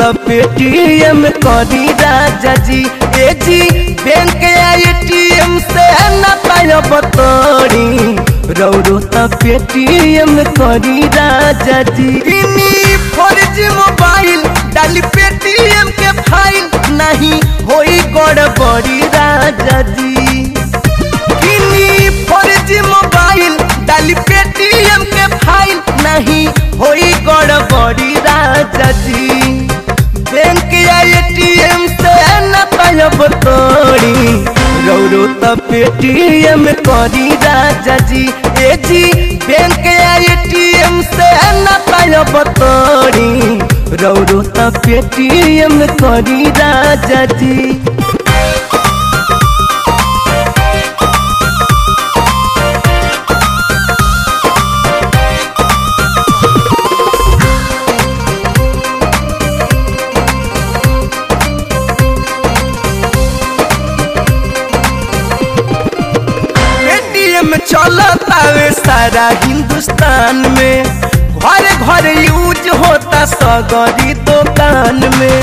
तो पेटीएम करी राजा जी। ए जी बैंक ATM से न पायब तोड़ी रौरो तो पेटीएम करी राजा जी। 4G मोबाइल डाली पेटीएम के फाइल नहीं होई गड़बड़ी राजा जी। 4G मोबाइल डाली पेटीएम के फाइल नहीं होई गड़बड़ी राजा जी। बैंक ATM से न पायब तोड़ी रौरो तो पेटीएम करी राजा जी। ए जी बैंक ATM से न पायब तोड़ी रौरो तो पेटीएम करी राजा जी। चलतावे सारा हिंदुस्तान में घर घर यूज होता सगरी दुकान में।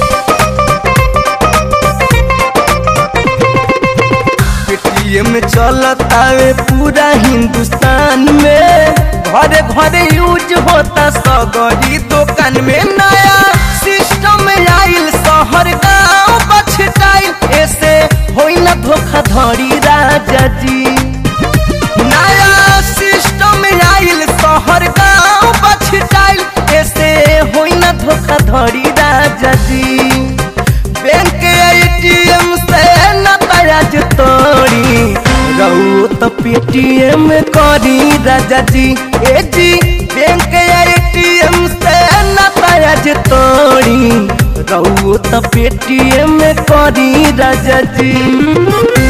पेटीएम चलतावे पूरा हिंदुस्तान में घर घर यूज होता सगरी दुकान में। नया सिस्टम आइल शहर गाँव बछटाइल ऐसे होई न धोखाधड़ी राजा जी। नया सिस्टम आइल शहर गाँव बछटाइल ऐसे होई न धोखाधड़ी राजा जी। बैंक ATM से न ब्याज तोड़ी रहो तो पेटीएम करी राजा जी। ए जी बैंक ATM से न ब्याज तोड़ी रहो तो पेटीएम करी राजा जी।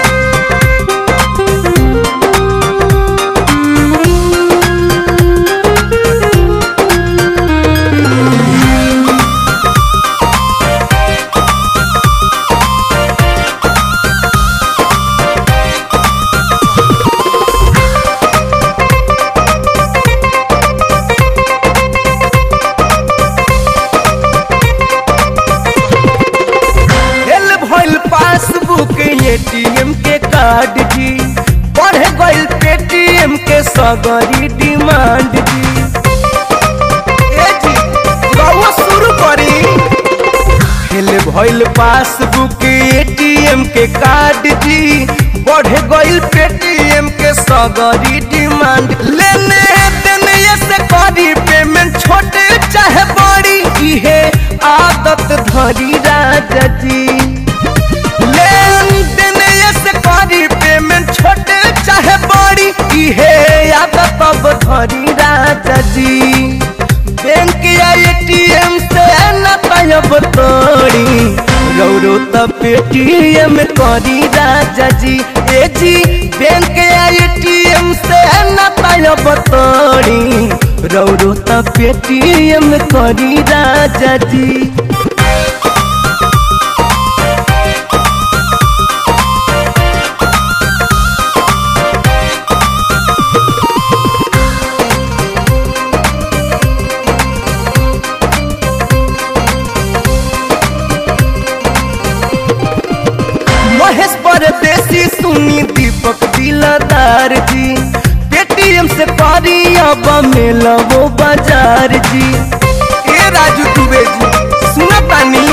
ATM के कार्ड जी बढ़ गई पेटीएम के सगरी डिमांड जी। ए जी रउआ शुरू करी हेल भइल पासबुक ATM के कार्ड जी बढ़ गई पेटीएम के सगरी डिमांड। लेने देने से करी पेमेंट छोटे चाहे बड़ी इहे आदत धरी राजा जी। पेमेंट छोटे चाहे बड़ी इहे आदत अब धरी राजा जी। बैंक ATM से न पायब तोड़ी रौरो तो पेटीएम करी राजा जी। ए जी बैंक ATM से न पायब तोड़ी रौरो तो पेटीएम करी राजा जी। महेश परदेसी सुनी दीपक दिलदार जी। पेटीएम से करी अब मिलबो बाजार जी। ए राजू दुबे जी सुना पानी।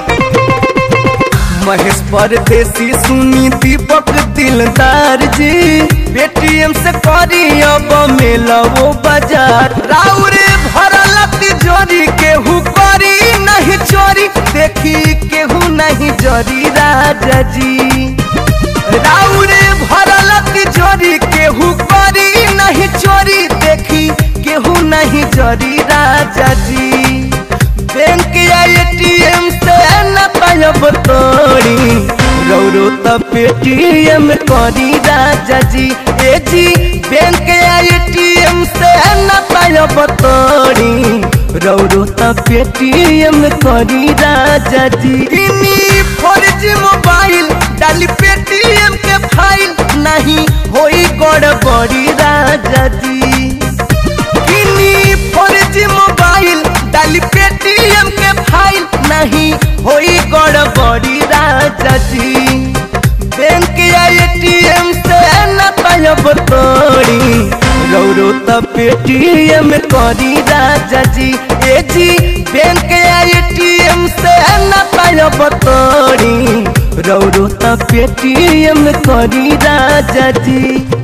महेश परदेसी सुनी दीपक दिलदार जी। पेटीएम से करी अब मिलबो बाजार। राउरे भरल तिजोरी केहू करी नहीं चोरी देखी केहू नहीं जरी राजा जी। राउरे भरल तिजोरी केहू करी नहीं चोरी देखी केहू नहीं जरी राजा जी। बैंक ATM से न पायब तोड़ी रौरो तो पेटीएम करी राजा जी। ए जी बैंक ATM से न पायब तोड़ी रौरो तो पेटीएम करी राजा जी। 4G मोबाइल डाली पेटीएम के फाइल नहीं होई गड़बड़ी राजा जी। 4G मोबाइल डाली पेटीएम के फाइल राजा जी। बैंक या ATM से न पायब तोड़ी, रौरो त पेटीएम करी राजा जी। ए जी बैंक या ATM से न पायब तोड़ी, रौरो त पेटीएम करी राजा जी।